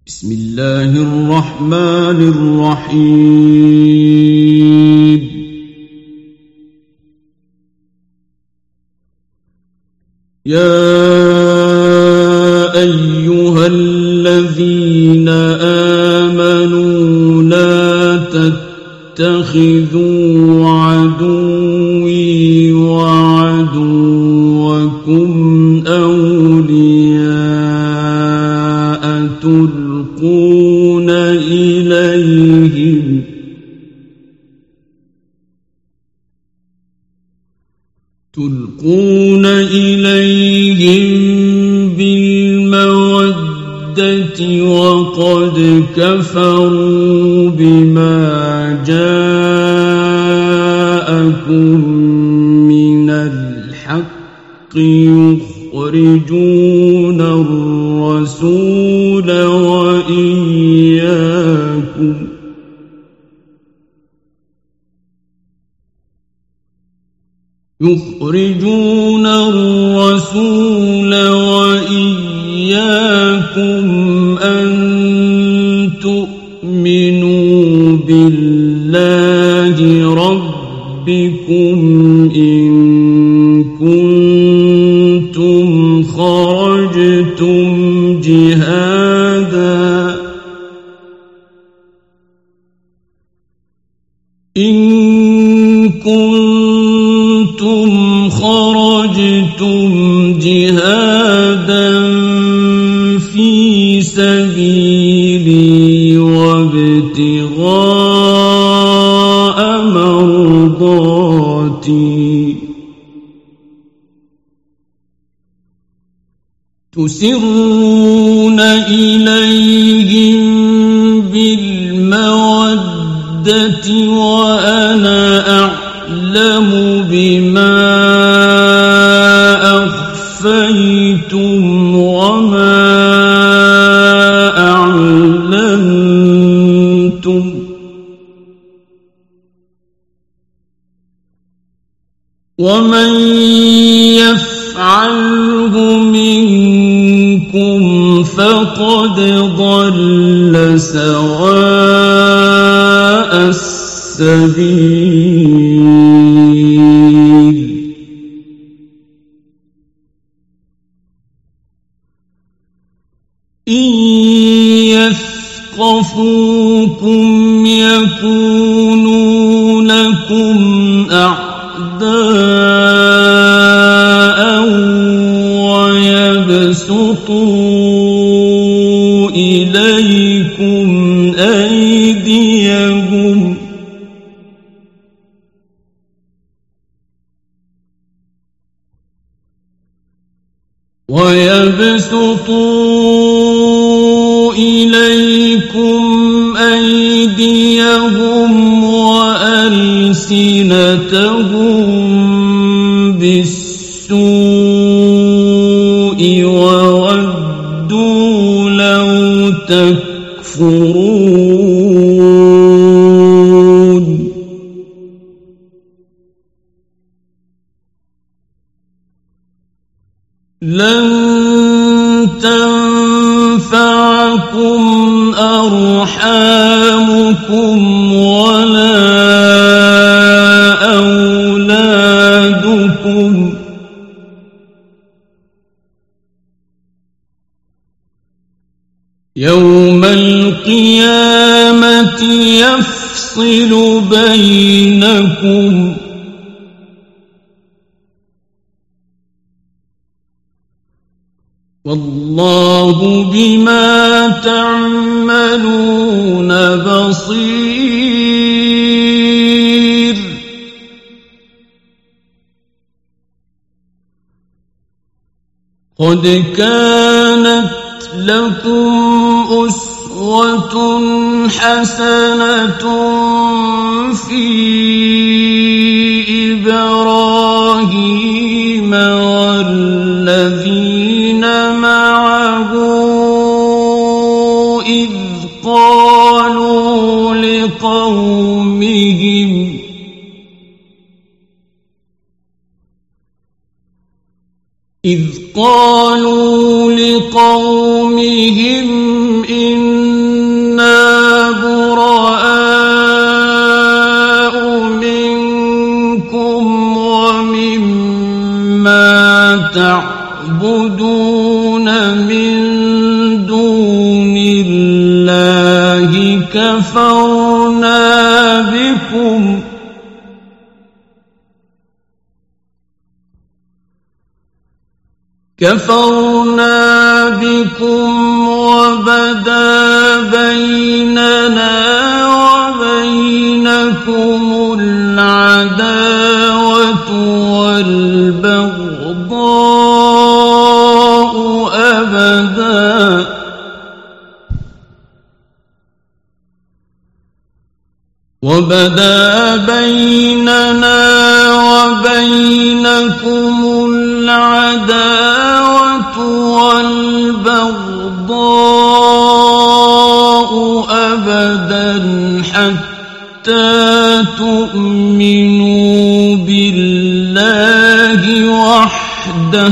بسم الله الرحمن الرحيم يا أيها الذين آمنوا لا تتخذوا عدوي وعدوكم أولياء تلقون إليهم بالمودة وقد كفروا بما جاءكم من الحق يخرجون الرسول وإياكم أن تؤمنوا بالله ربكم إن كنتم خرجتم جهادا في سبيلي وابتغاء مرضاتي تسرون إليهم بالمودة وأنا أعلم بما أخفيتم وما أعلنتم ومن يفعله منكم فقد ضل سواء السبيل إن يثقفوكم يكونوا لكم أعداء ويبسطوا إليكم أيديهم وألسنتهم بالسوء وودوا لو تكفرون لن تنفعكم أرحامكم ولا أولادكم يوم القيامة يفصل بينكم والله بما تعملون بصير قد كانت لكم أسوة حسنة في إبراهيم والذين معه إذ قالوا لقومهم إن بالله كفرنا بكم وبدا بيننا وبينكم العداوة والبغضاء أبدا حتى تؤمنوا بالله وحده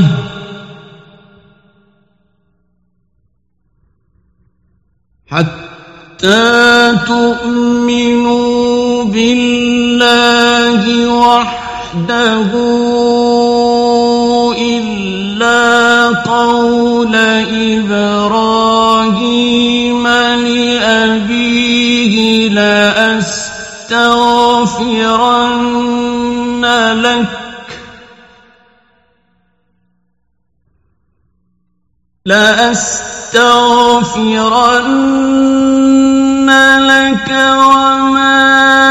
إلا قول إبراهيم لأبيه لأستغفرن لك وما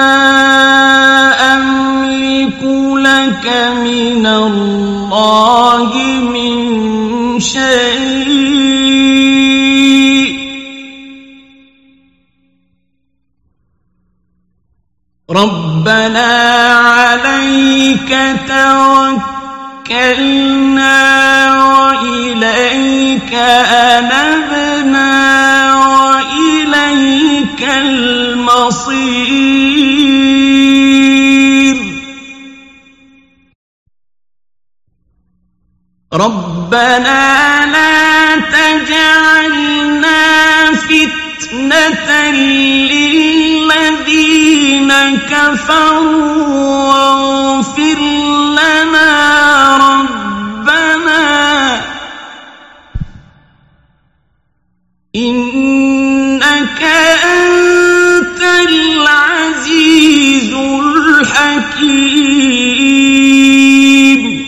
أملك لك من الله من شيء ربنا عليك توكلنا وإليك أنبنا وإليك المصير ربنا لا تجعلنا فتنة للذين كفروا واغفر لنا ربنا إنك أنت العزيز الحكيم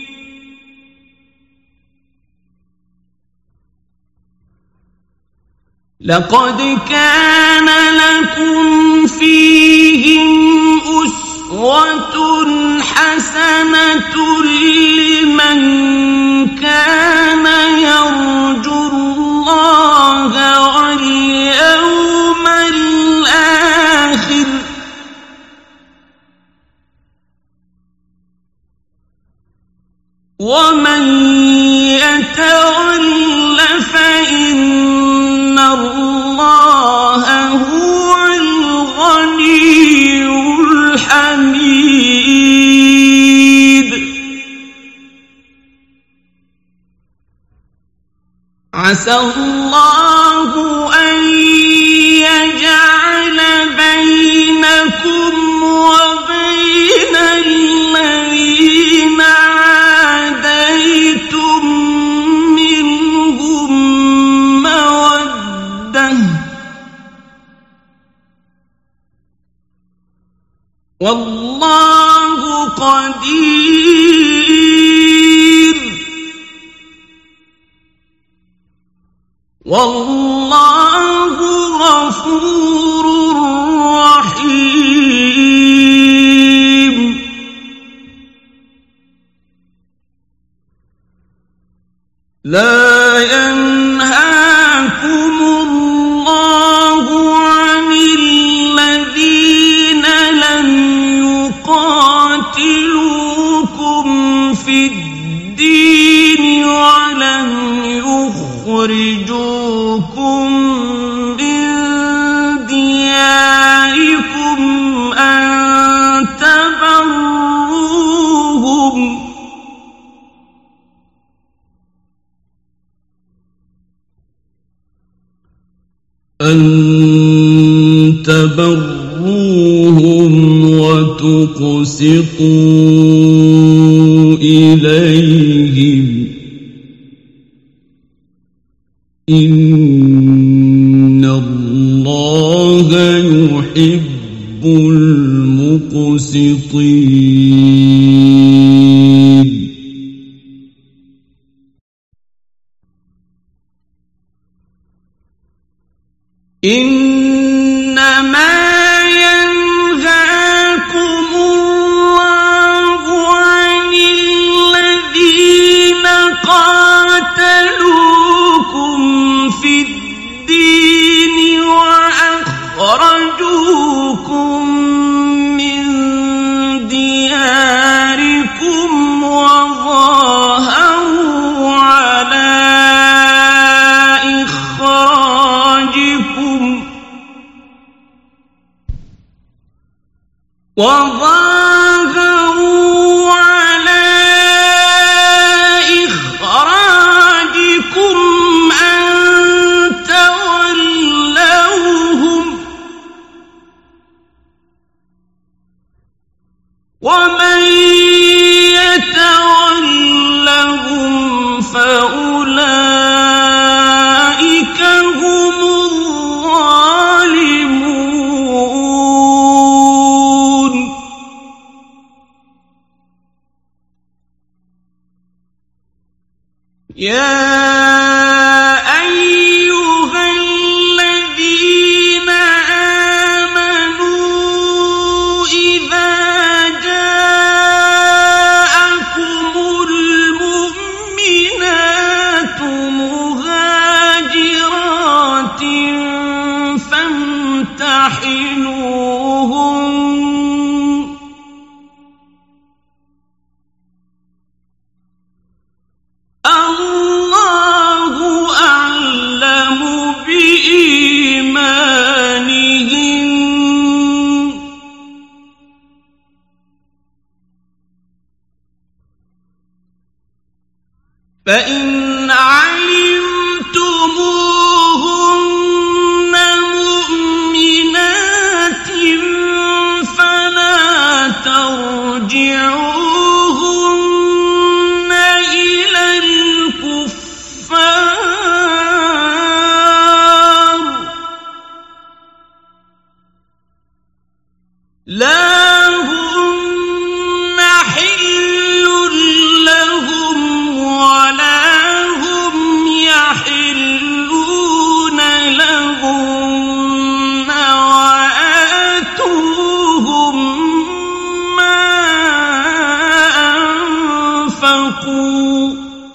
لقد كان لكم فيهم أسوة حسنة لمن كان يرجو الله واليوم الآخر ومن يتول فإن الله هو الغني الحميد عسى الله أن يجعل بينكم وبين الذين عاديتم منهم مودة والله قدير والله غفور رحيم لا ينهاكم الله عن الذين لم يقاتلوكم في الدين ولم يخرجوكم من دياركم أن تبروهم وتقسطوا إليهم إن مقسطين إنما ينهاكم الله عن الذين قاتلوكم في الدين وأخرجوكم من دياركم وظاهروا على إخراجكم أن تولوهم ومن يتولهم فأولئك هم الظالمون يا أيها الذين آمنوا إذا جاءكم المؤمنات مهاجرات فامتحنوهن الله أعلم بإيمانهن فإن علمتموهن مؤمنات فلا ترجعوهن إلى الكفار لا هن حل لهم ولا هم يحلون لهن وآتوهم ما أنفقوا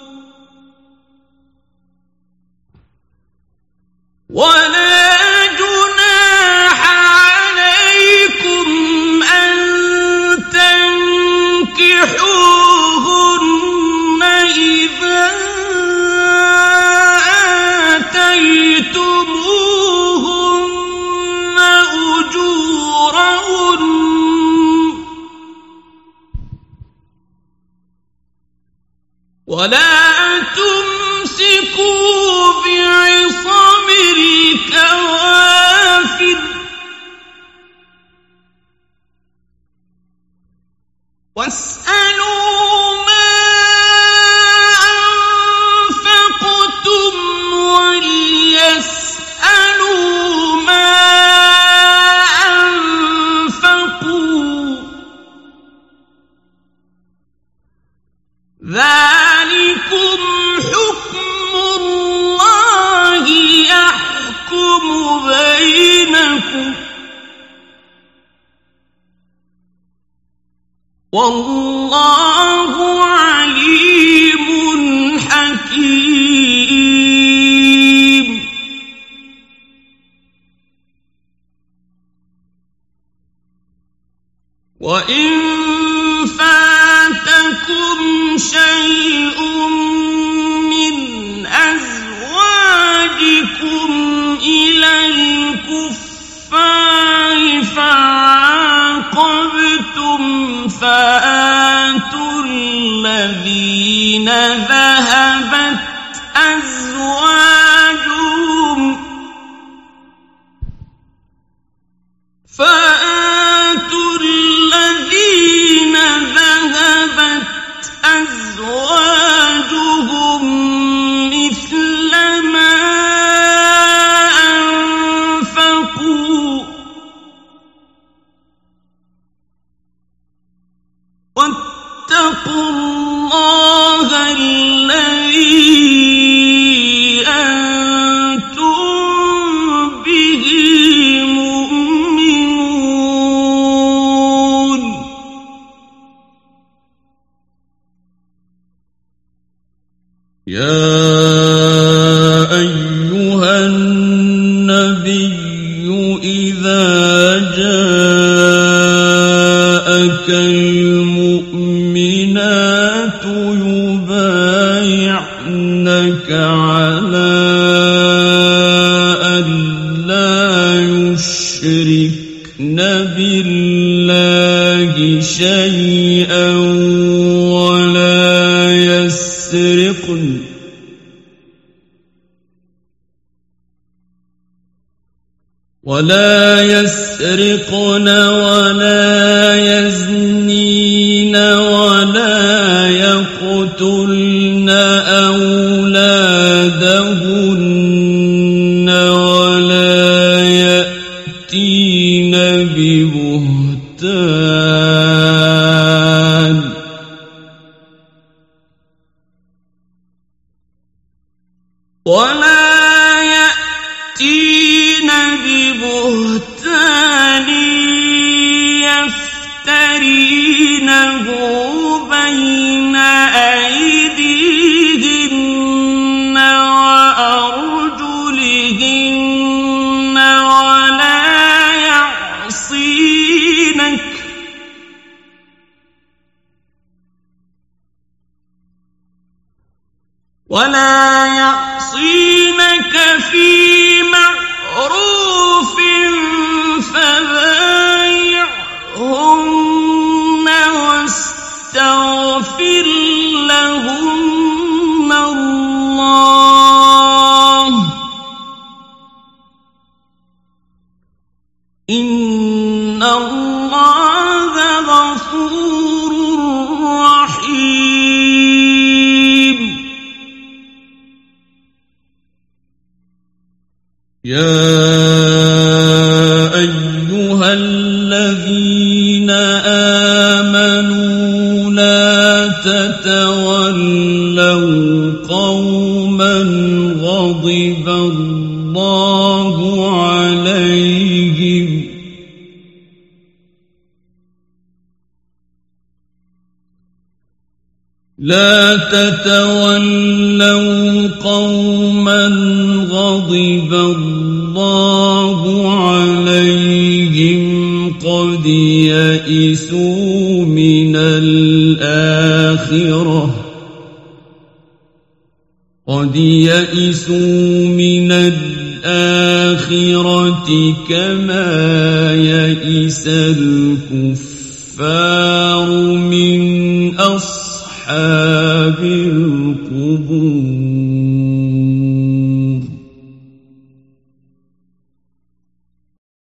ولا جناح عليكم أن تنكحوهن إذا آتيتموهن أجورهن ولا تمسكوا بعصم الكوافر واسألوا ما أنفقتم وليسألوا ما أنفقوا ذلكم حكم الله يحكم بينكم والله عليم حكيم وإن فاتكم شيء من أزواجكم إلى الكفار فعاقبتم فآتوا الذين ذهبت أزواجهم مثل ما أنفقوا النبي إذا جاءك المؤمنات يبايعنك على أن لا يشركن بالله شيئا ولا يسرقن ولا يزنين ولا يقتلن أولادهن ولا يأتين ببهتان يفترينه بين أيديهن وأرجلهن ولا يعصينك في معروف فبايعهن واستغفر لهن الله إن الله غفور رحيم. يا أيها الذين آمنوا لا تتولوا قوما غضب الله عليهم لا تتولوا قوما غضب الله عليهم قد يئسوا من الآخرة كما يئس الكفار من أصحاب القبور.